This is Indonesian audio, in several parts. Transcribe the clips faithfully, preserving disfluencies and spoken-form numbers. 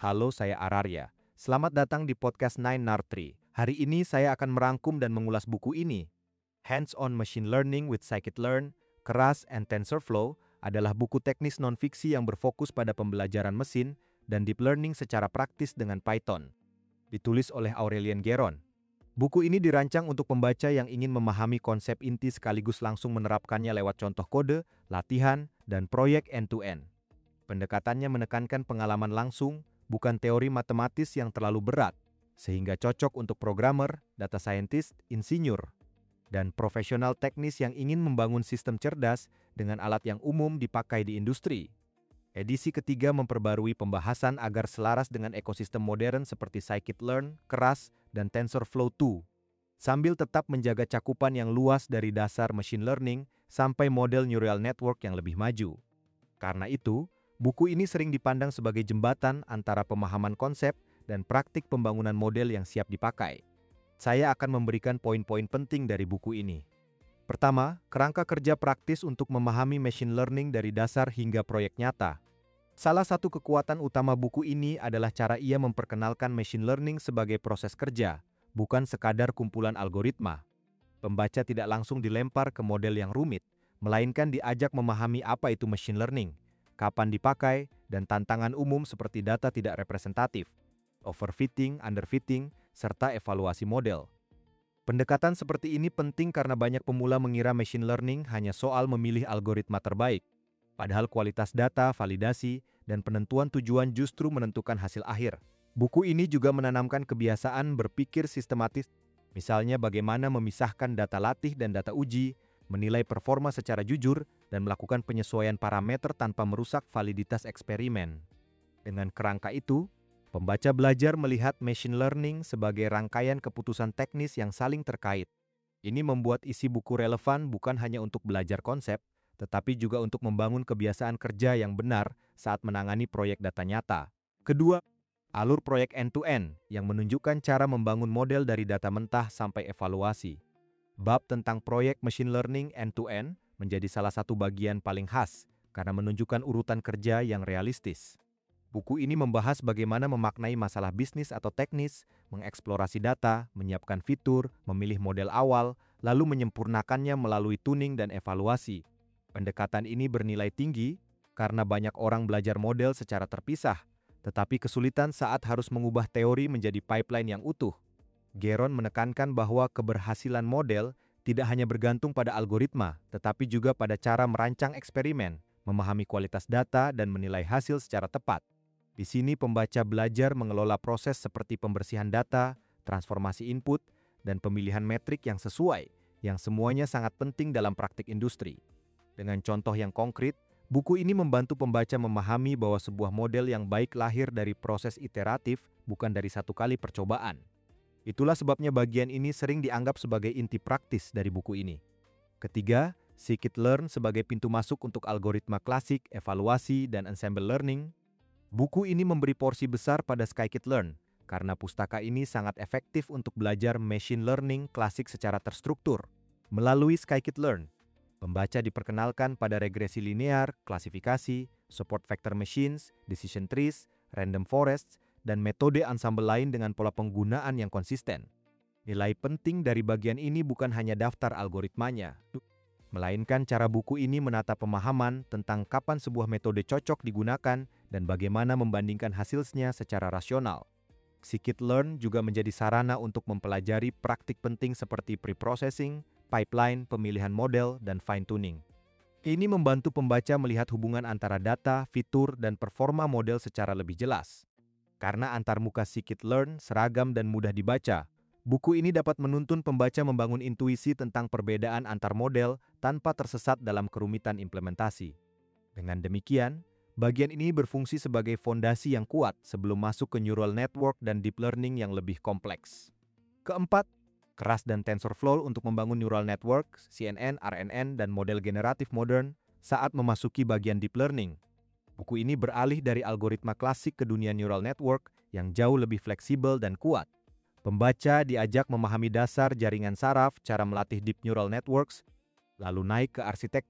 Halo, saya Ararya. Selamat datang di podcast Nine Nartri. Hari ini saya akan merangkum dan mengulas buku ini. Hands-on Machine Learning with Scikit-Learn, Keras and TensorFlow adalah buku teknis non-fiksi yang berfokus pada pembelajaran mesin dan deep learning secara praktis dengan Python. Ditulis oleh Aurélien Guéron. Buku ini dirancang untuk pembaca yang ingin memahami konsep inti sekaligus langsung menerapkannya lewat contoh kode, latihan, dan proyek end-to-end. Pendekatannya menekankan pengalaman langsung, bukan teori matematis yang terlalu berat, sehingga cocok untuk programmer, data scientist, insinyur, dan profesional teknis yang ingin membangun sistem cerdas dengan alat yang umum dipakai di industri. Edisi ketiga memperbarui pembahasan agar selaras dengan ekosistem modern seperti Scikit-Learn, Keras, dan TensorFlow dua, sambil tetap menjaga cakupan yang luas dari dasar machine learning sampai model neural network yang lebih maju. Karena itu, buku ini sering dipandang sebagai jembatan antara pemahaman konsep dan praktik pembangunan model yang siap dipakai. Saya akan memberikan poin-poin penting dari buku ini. Pertama, kerangka kerja praktis untuk memahami machine learning dari dasar hingga proyek nyata. Salah satu kekuatan utama buku ini adalah cara ia memperkenalkan machine learning sebagai proses kerja, bukan sekadar kumpulan algoritma. Pembaca tidak langsung dilempar ke model yang rumit, melainkan diajak memahami apa itu machine learning, kapan dipakai, dan tantangan umum seperti data tidak representatif, overfitting, underfitting, serta evaluasi model. Pendekatan seperti ini penting karena banyak pemula mengira machine learning hanya soal memilih algoritma terbaik, padahal kualitas data, validasi, dan penentuan tujuan justru menentukan hasil akhir. Buku ini juga menanamkan kebiasaan berpikir sistematis, misalnya bagaimana memisahkan data latih dan data uji, menilai performa secara jujur, dan melakukan penyesuaian parameter tanpa merusak validitas eksperimen. Dengan kerangka itu, pembaca belajar melihat machine learning sebagai rangkaian keputusan teknis yang saling terkait. Ini membuat isi buku relevan bukan hanya untuk belajar konsep, tetapi juga untuk membangun kebiasaan kerja yang benar saat menangani proyek data nyata. Kedua, alur proyek end-to-end yang menunjukkan cara membangun model dari data mentah sampai evaluasi. Bab tentang proyek machine learning end-to-end menjadi salah satu bagian paling khas karena menunjukkan urutan kerja yang realistis. Buku ini membahas bagaimana memaknai masalah bisnis atau teknis, mengeksplorasi data, menyiapkan fitur, memilih model awal, lalu menyempurnakannya melalui tuning dan evaluasi. Pendekatan ini bernilai tinggi karena banyak orang belajar model secara terpisah, tetapi kesulitan saat harus mengubah teori menjadi pipeline yang utuh. Guéron menekankan bahwa keberhasilan model tidak hanya bergantung pada algoritma, tetapi juga pada cara merancang eksperimen, memahami kualitas data, dan menilai hasil secara tepat. Di sini pembaca belajar mengelola proses seperti pembersihan data, transformasi input, dan pemilihan metrik yang sesuai, yang semuanya sangat penting dalam praktik industri. Dengan contoh yang konkret, buku ini membantu pembaca memahami bahwa sebuah model yang baik lahir dari proses iteratif, bukan dari satu kali percobaan. Itulah sebabnya bagian ini sering dianggap sebagai inti praktis dari buku ini. Ketiga, Scikit-Learn sebagai pintu masuk untuk algoritma klasik, evaluasi, dan ensemble learning. Buku ini memberi porsi besar pada Scikit-Learn, karena pustaka ini sangat efektif untuk belajar machine learning klasik secara terstruktur. Melalui Scikit-Learn, pembaca diperkenalkan pada regresi linear, klasifikasi, support vector machines, decision trees, random forests, dan metode ensemble lain dengan pola penggunaan yang konsisten. Nilai penting dari bagian ini bukan hanya daftar algoritmanya, melainkan cara buku ini menata pemahaman tentang kapan sebuah metode cocok digunakan dan bagaimana membandingkan hasilnya secara rasional. Scikit-Learn juga menjadi sarana untuk mempelajari praktik penting seperti pre-processing, pipeline, pemilihan model, dan fine-tuning. Ini membantu pembaca melihat hubungan antara data, fitur, dan performa model secara lebih jelas. Karena antarmuka Scikit-Learn seragam dan mudah dibaca, buku ini dapat menuntun pembaca membangun intuisi tentang perbedaan antar model tanpa tersesat dalam kerumitan implementasi. Dengan demikian, bagian ini berfungsi sebagai fondasi yang kuat sebelum masuk ke neural network dan deep learning yang lebih kompleks. Keempat, Keras dan TensorFlow untuk membangun neural network, C N N, R N N, dan model generatif modern saat memasuki bagian deep learning. Buku ini beralih dari algoritma klasik ke dunia neural network yang jauh lebih fleksibel dan kuat. Pembaca diajak memahami dasar jaringan saraf, cara melatih deep neural networks, lalu naik ke arsitektur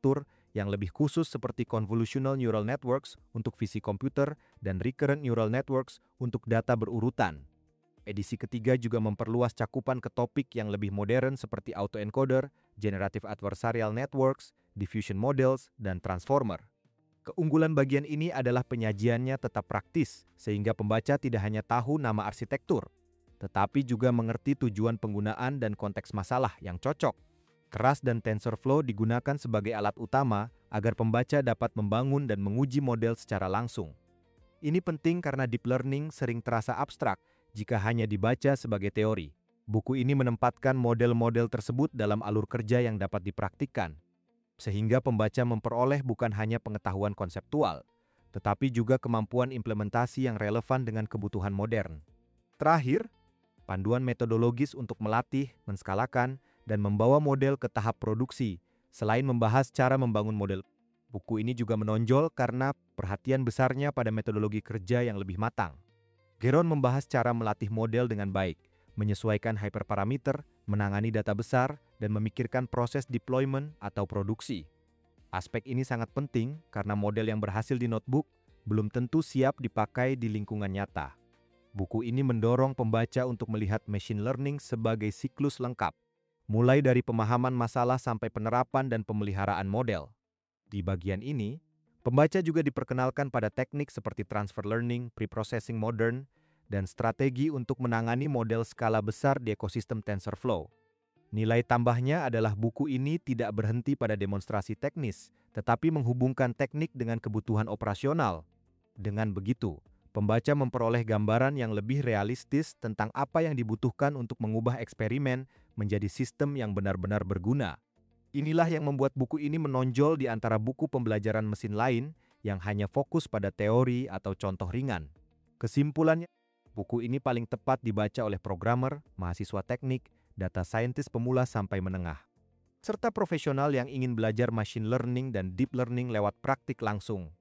yang lebih khusus seperti Convolutional Neural Networks untuk visi komputer dan Recurrent Neural Networks untuk data berurutan. Edisi ketiga juga memperluas cakupan ke topik yang lebih modern seperti autoencoder, generative adversarial networks, diffusion models, dan transformer. Keunggulan bagian ini adalah penyajiannya tetap praktis, sehingga pembaca tidak hanya tahu nama arsitektur, tetapi juga mengerti tujuan penggunaan dan konteks masalah yang cocok. Keras dan TensorFlow digunakan sebagai alat utama agar pembaca dapat membangun dan menguji model secara langsung. Ini penting karena deep learning sering terasa abstrak jika hanya dibaca sebagai teori. Buku ini menempatkan model-model tersebut dalam alur kerja yang dapat dipraktikkan, sehingga pembaca memperoleh bukan hanya pengetahuan konseptual, tetapi juga kemampuan implementasi yang relevan dengan kebutuhan modern. Terakhir, panduan metodologis untuk melatih, menskalakan, dan membawa model ke tahap produksi. Selain membahas cara membangun model, buku ini juga menonjol karena perhatian besarnya pada metodologi kerja yang lebih matang. Geron membahas cara melatih model dengan baik, menyesuaikan hyperparameter, menangani data besar, dan memikirkan proses deployment atau produksi. Aspek ini sangat penting karena model yang berhasil di notebook belum tentu siap dipakai di lingkungan nyata. Buku ini mendorong pembaca untuk melihat machine learning sebagai siklus lengkap, mulai dari pemahaman masalah sampai penerapan dan pemeliharaan model. Di bagian ini, pembaca juga diperkenalkan pada teknik seperti transfer learning, preprocessing modern, dan strategi untuk menangani model skala besar di ekosistem TensorFlow. Nilai tambahnya adalah buku ini tidak berhenti pada demonstrasi teknis, tetapi menghubungkan teknik dengan kebutuhan operasional. Dengan begitu, pembaca memperoleh gambaran yang lebih realistis tentang apa yang dibutuhkan untuk mengubah eksperimen menjadi sistem yang benar-benar berguna. Inilah yang membuat buku ini menonjol di antara buku pembelajaran mesin lain yang hanya fokus pada teori atau contoh ringan. Kesimpulannya, buku ini paling tepat dibaca oleh programmer, mahasiswa teknik, data scientist pemula sampai menengah, serta profesional yang ingin belajar machine learning dan deep learning lewat praktik langsung.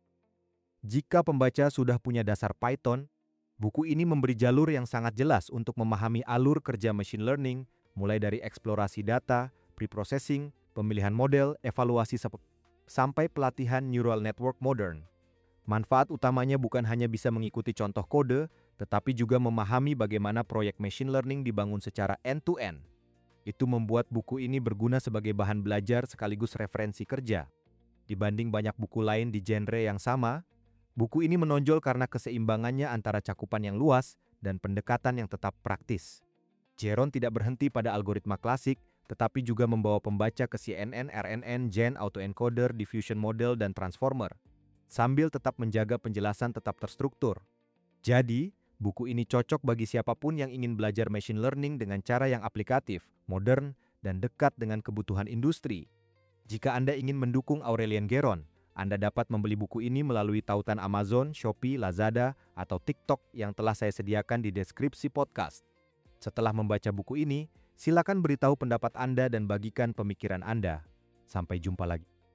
Jika pembaca sudah punya dasar Python, buku ini memberi jalur yang sangat jelas untuk memahami alur kerja machine learning, mulai dari eksplorasi data, preprocessing, pemilihan model, evaluasi sampai pelatihan neural network modern. Manfaat utamanya bukan hanya bisa mengikuti contoh kode, tetapi juga memahami bagaimana proyek machine learning dibangun secara end-to-end. Itu membuat buku ini berguna sebagai bahan belajar sekaligus referensi kerja. Dibanding banyak buku lain di genre yang sama, buku ini menonjol karena keseimbangannya antara cakupan yang luas dan pendekatan yang tetap praktis. Geron tidak berhenti pada algoritma klasik, tetapi juga membawa pembaca ke C N N, R N N, Gen, autoencoder, diffusion model, dan transformer, sambil tetap menjaga penjelasan tetap terstruktur. Jadi, buku ini cocok bagi siapapun yang ingin belajar machine learning dengan cara yang aplikatif, modern, dan dekat dengan kebutuhan industri. Jika Anda ingin mendukung Aurelian Geron, Anda dapat membeli buku ini melalui tautan Amazon, Shopee, Lazada, atau TikTok yang telah saya sediakan di deskripsi podcast. Setelah membaca buku ini, silakan beritahu pendapat Anda dan bagikan pemikiran Anda. Sampai jumpa lagi.